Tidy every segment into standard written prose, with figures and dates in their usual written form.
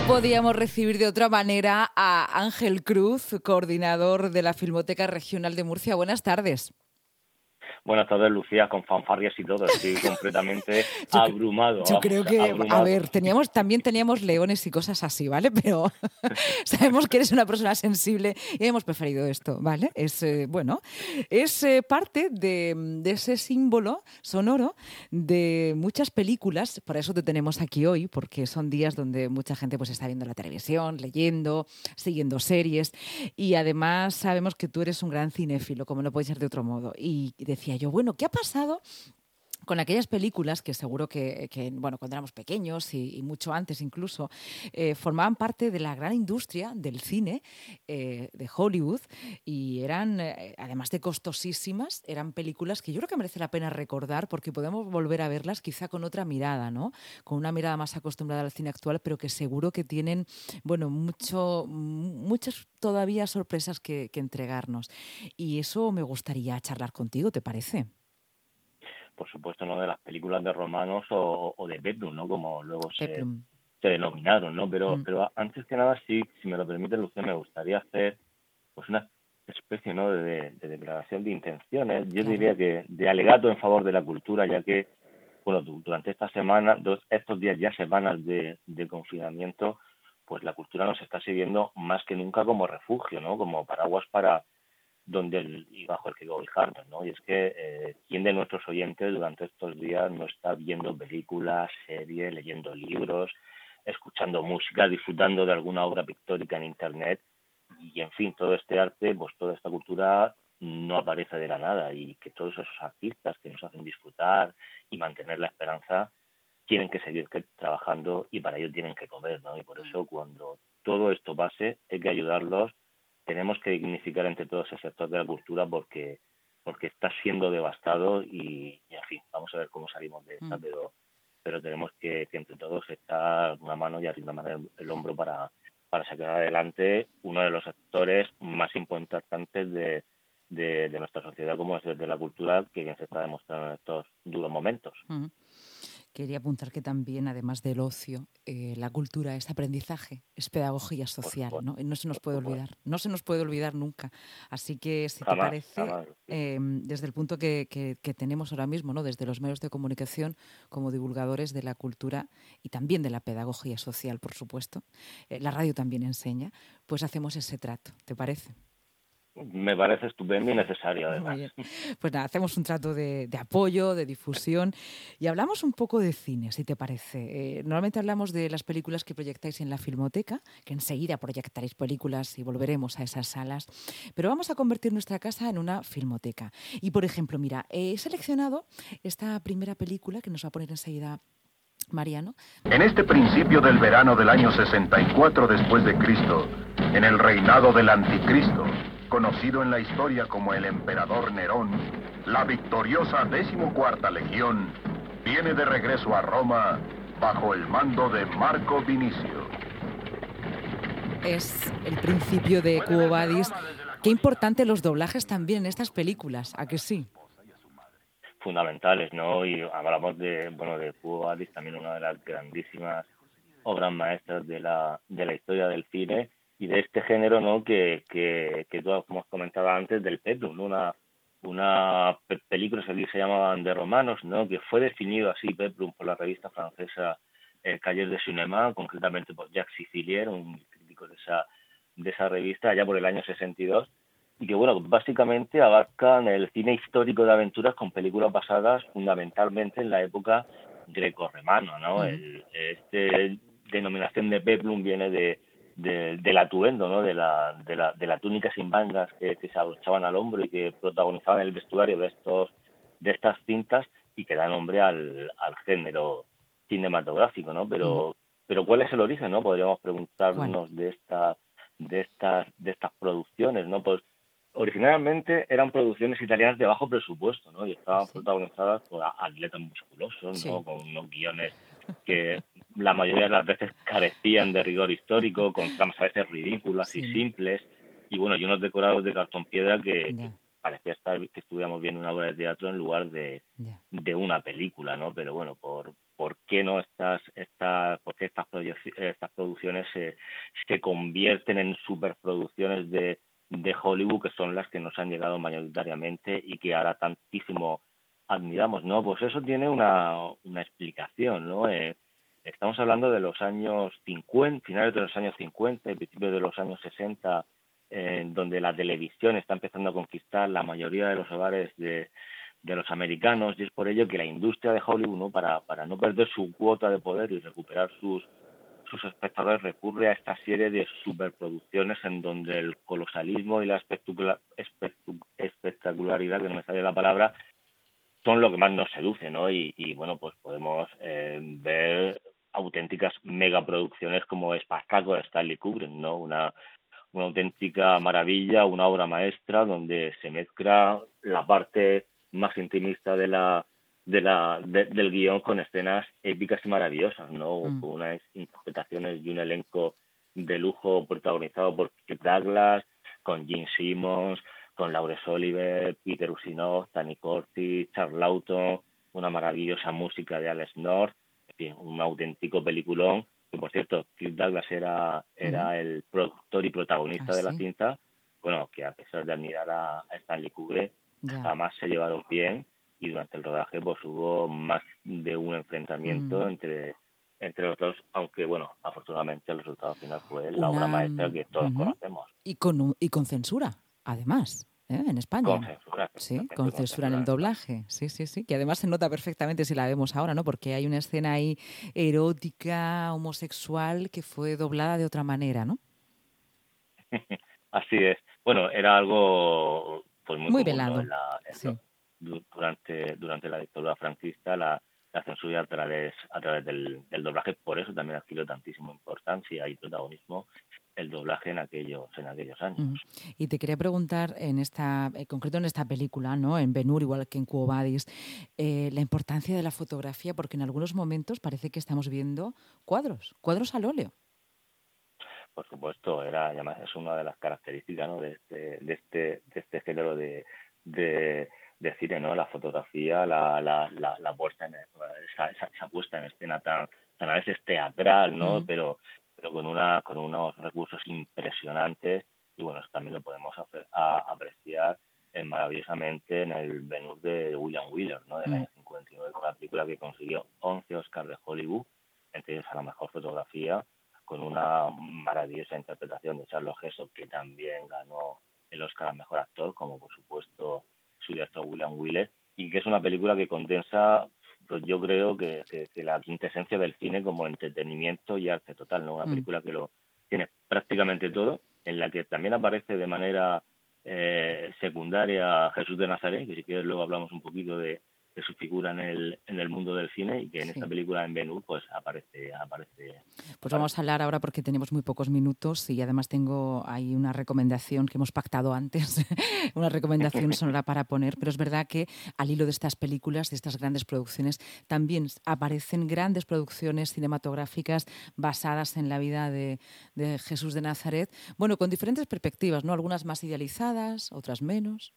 podíamos recibir de otra manera a Ángel Cruz, coordinador de la Filmoteca Regional de Murcia. Buenas tardes. Buenas tardes, Lucía, con fanfarrias y todo. Estoy completamente abrumado. Yo creo que, a ver, también teníamos leones y cosas así, ¿vale? Pero sabemos que eres una persona sensible y hemos preferido esto, ¿vale? Es parte de ese símbolo sonoro de muchas películas. Por eso te tenemos aquí hoy, porque son días donde mucha gente pues está viendo la televisión, leyendo, siguiendo series, y además sabemos que tú eres un gran cinéfilo, como no puede ser de otro modo. Y decía yo, bueno, ¿qué ha pasado con aquellas películas que seguro que bueno, cuando éramos pequeños y mucho antes incluso, formaban parte de la gran industria del cine de Hollywood, y eran, además de costosísimas, eran películas que yo creo que merece la pena recordar porque podemos volver a verlas quizá con otra mirada, ¿no? Con una mirada más acostumbrada al cine actual, pero que seguro que tienen, bueno, muchas todavía sorpresas que entregarnos. Y eso me gustaría charlar contigo, ¿te parece? Por supuesto, ¿no? De las películas de romanos o de Peplum, ¿no? Como luego se Peplum. denominaron, ¿no? Pero antes que nada, sí, si me lo permite, Lucía, me gustaría hacer pues una especie, ¿no? de declaración de intenciones. Yo diría que de alegato en favor de la cultura, ya que, bueno, durante esta semana, estos días ya semanas de confinamiento, pues la cultura nos está sirviendo más que nunca como refugio, ¿no? Como paraguas para y bajo el que cobijarnos, ¿no? Y es que ¿quién de nuestros oyentes durante estos días no está viendo películas, series, leyendo libros, escuchando música, disfrutando de alguna obra pictórica en internet? Y en fin, todo este arte, pues toda esta cultura no aparece de la nada, y que todos esos artistas que nos hacen disfrutar y mantener la esperanza tienen que seguir trabajando, y para ello tienen que comer, ¿no? Y por eso, cuando todo esto pase, hay que ayudarlos. Tenemos que dignificar entre todos el sector de la cultura porque está siendo devastado, y en fin, vamos a ver cómo salimos de esta, pero tenemos que entre todos echar una mano y arrimar el hombro para sacar adelante uno de los sectores más importantes de nuestra sociedad, como es el de la cultura, que se está demostrando en estos duros momentos. Quería apuntar que también, además del ocio, la cultura es aprendizaje, es pedagogía social, ¿no? Y no se nos puede olvidar, no se nos puede olvidar nunca. Así que, si te parece, desde el punto que tenemos ahora mismo, ¿no? Desde los medios de comunicación como divulgadores de la cultura y también de la pedagogía social, por supuesto, la radio también enseña, pues hacemos ese trato, ¿te parece? Me parece estupendo y necesario, además. Muy bien. Pues nada, hacemos un trato de apoyo, de difusión, y hablamos un poco de cine, si te parece. Normalmente hablamos de las películas que proyectáis en la Filmoteca, que enseguida proyectaréis películas y volveremos a esas salas, pero vamos a convertir nuestra casa en una filmoteca. Y, por ejemplo, mira, he seleccionado esta primera película que nos va a poner enseguida Mariano. En este principio del verano del año 64 después de Cristo, en el reinado del Anticristo, conocido en la historia como el emperador Nerón, la victoriosa 14ª Legión viene de regreso a Roma bajo el mando de Marco Vinicio. Es el principio de Quo Vadis. Qué importante los doblajes también en estas películas, ¿a que sí? Fundamentales, ¿no? Y hablamos de Quo Vadis, también una de las grandísimas obras maestras de la historia del cine y de este género, ¿no? Que tú, como os comentaba antes, del Peplum, ¿no? Una película que se llamaban de romanos, ¿no? Que fue definido así Peplum por la revista francesa Cahiers de Cinéma, concretamente por Jacques Sicilier, un crítico de esa revista, allá por el año 62. Y que, bueno, básicamente abarcan el cine histórico de aventuras con películas basadas fundamentalmente en la época grecorromana, ¿no? Este denominación de peplum viene del atuendo, ¿no? De la túnica sin mangas que se abrochaban al hombro y que protagonizaban el vestuario de estas cintas, y que da nombre al género cinematográfico, ¿no? Pero ¿cuál es el origen, no? Podríamos preguntarnos de estas producciones, ¿no? Pues originalmente eran producciones italianas de bajo presupuesto, ¿no? Y estaban protagonizadas por atletas musculosos, ¿no? Con unos guiones que la mayoría de las veces carecían de rigor histórico, con tramas a veces ridículas y simples, y bueno, y unos decorados de cartón piedra que parecía que estuviéramos viendo una obra de teatro en lugar de una película, ¿no? Pero bueno, ¿por qué no por realmente estas producciones se convierten en superproducciones de Hollywood, que son las que nos han llegado mayoritariamente y que ahora tantísimo admiramos, ¿no? Pues eso tiene una explicación, ¿no? Estamos hablando de los años 50, finales de los años 50 y principios de los años 60, donde la televisión está empezando a conquistar la mayoría de los hogares de los americanos, y es por ello que la industria de Hollywood, ¿no? Para no perder su cuota de poder y recuperar sus espectadores, recurre a esta serie de superproducciones en donde el colosalismo y la espectacularidad, que no me sale la palabra, son lo que más nos seduce, ¿no? Y bueno, pues podemos ver auténticas megaproducciones como Espartaco de Stanley Kubrick, ¿no? Una auténtica maravilla, una obra maestra donde se mezcla la parte más intimista del guión con escenas épicas y maravillosas, ¿no? Con unas interpretaciones y un elenco de lujo protagonizado por Kirk Douglas, con Gene Simmons, con Laurence Olivier, Peter Ustinov, Tony Curtis, Charles Lawton, una maravillosa música de Alex North, en fin, un auténtico peliculón. Que por cierto, Kirk Douglas era el productor y protagonista de la cinta, bueno, que a pesar de admirar a Stanley Kubrick, jamás se llevaron bien, y durante el rodaje pues hubo más de un enfrentamiento entre los dos, aunque bueno, afortunadamente el resultado final fue la obra maestra que todos conocemos. Y con censura, además. En España. Con censura. Sí, con censura en el doblaje. Sí, que además se nota perfectamente si la vemos ahora, ¿no? Porque hay una escena ahí erótica, homosexual, que fue doblada de otra manera, ¿no? Así es. Bueno, era algo pues muy común, velado. ¿no? Durante la dictadura franquista, la censura a través del doblaje, por eso también adquirió tantísima importancia y protagonismo el doblaje en aquellos años. Y te quería preguntar, en concreto en esta película, ¿no? En Ben-Hur, igual que en Quo Vadis, la importancia de la fotografía, porque en algunos momentos parece que estamos viendo cuadros al óleo. Por supuesto, además es una de las características, ¿no? de este género de cine, ¿no? La fotografía, la puesta en esa puesta en escena tan a veces teatral, ¿no? Pero con unos recursos impresionantes, y bueno, eso también lo podemos apreciar maravillosamente en el Ben-Hur de William Wyler, ¿no? Del año 59, con la película que consiguió 11 Oscars de Hollywood, entre ellos a la mejor fotografía, con una maravillosa interpretación de Charles Heston, que también ganó el Oscar al mejor actor, como por supuesto su director William Wyler, y que es una película que condensa, pues yo creo que la quintesencia del cine como entretenimiento y arte total, ¿no? Una película que lo tiene prácticamente todo, en la que también aparece de manera secundaria Jesús de Nazaret, que si quieres luego hablamos un poquito de su figura en el mundo del cine, y que en esta película, en Ben-Hur, pues aparece. Pues vamos a hablar ahora porque tenemos muy pocos minutos, y además tengo ahí una recomendación que hemos pactado antes, una recomendación sonora para poner, pero es verdad que al hilo de estas películas, de estas grandes producciones, también aparecen grandes producciones cinematográficas basadas en la vida de Jesús de Nazaret, bueno, con diferentes perspectivas, ¿no? Algunas más otras menos.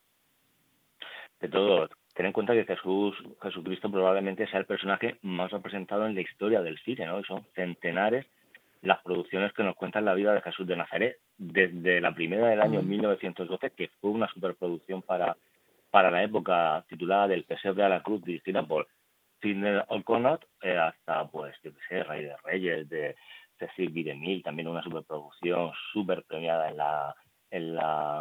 De todo. Ten en cuenta que Jesucristo probablemente sea el personaje más representado en la historia del cine, ¿no? Y son centenares las producciones que nos cuentan la vida de Jesús de Nazaret, desde la primera del año 1912, que fue una superproducción para la época, titulada Del pesebre a la cruz, dirigida por Sidney O'Connor, hasta, pues, yo qué sé, Rey de Reyes, de Cecil B. DeMille, también una superproducción súper premiada en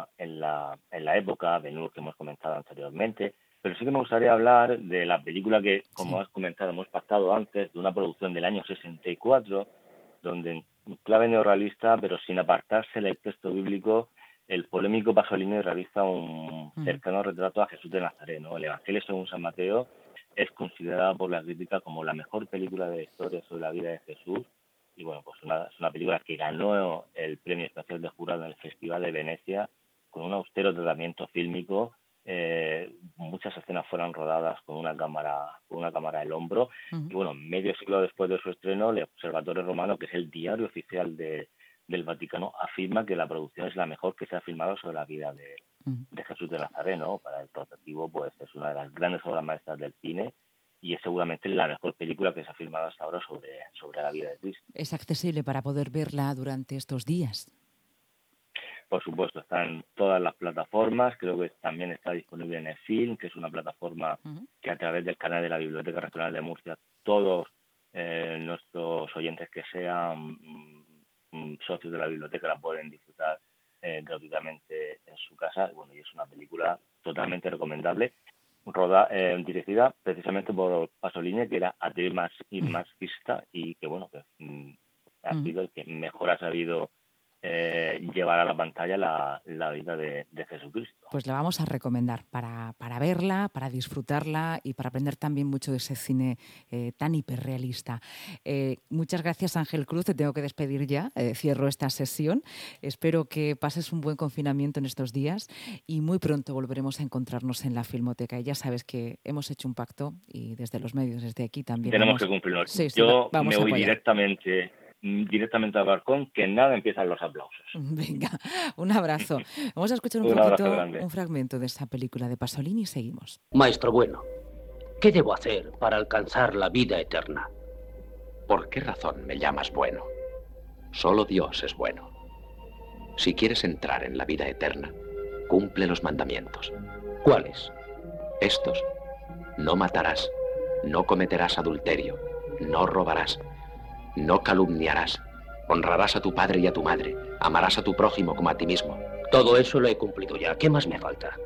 la época, Ben-Hur, que hemos comentado anteriormente. Pero sí que me gustaría hablar de la película que, como has comentado, hemos pactado antes, de una producción del año 64, donde en clave neorrealista, pero sin apartarse del texto bíblico, el polémico Pasolini realiza un cercano retrato a Jesús de Nazaret, ¿no? El Evangelio según San Mateo es considerada por la crítica como la mejor película de la historia sobre la vida de Jesús, y bueno, pues es una película que ganó el premio especial de jurado en el Festival de Venecia, con un austero tratamiento fílmico. Muchas escenas fueron rodadas con una cámara al hombro, y bueno, medio siglo después de su estreno, el Observatorio Romano, que es el diario oficial del Vaticano, afirma que la producción es la mejor que se ha filmado sobre la vida de Jesús de Nazaret, ¿no? Para el rotativo, pues es una de las grandes obras maestras del cine, es seguramente la mejor película que se ha filmado hasta ahora sobre la vida de Cristo. Es accesible para poder verla durante estos días. Por supuesto, está en todas las plataformas, creo que también está disponible en Efilm, que es una plataforma que a través del canal de la Biblioteca Regional de Murcia, todos nuestros oyentes que sean socios de la biblioteca la pueden disfrutar gratuitamente en su casa. Bueno, y es una película totalmente recomendable, dirigida precisamente por Pasolini, que era ateo y marxista, y que bueno, que ha sido el que mejor ha sabido llevar a la pantalla la vida de Jesucristo. Pues la vamos a recomendar para verla, para disfrutarla y para aprender también mucho de ese cine tan hiperrealista. Muchas gracias, Ángel Cruz. Te tengo que despedir ya. Cierro esta sesión. Espero que pases un buen confinamiento en estos días y muy pronto volveremos a encontrarnos en la Filmoteca. Y ya sabes que hemos hecho un pacto y desde los medios, desde aquí también. Tenemos que cumplirlo. Sí, yo me voy directamente al balcón, que nada, empiezan los aplausos. Venga, un abrazo. Vamos a escuchar un fragmento de esta película de Pasolini y seguimos. Maestro bueno, ¿qué debo hacer para alcanzar la vida eterna? ¿Por qué razón me llamas bueno? Solo Dios es bueno. Si quieres entrar en la vida eterna, cumple los mandamientos. ¿Cuáles? Estos: no matarás, no cometerás adulterio, no robarás, no calumniarás, honrarás a tu padre y a tu madre, amarás a tu prójimo como a ti mismo. Todo eso lo he cumplido ya. ¿Qué más me falta?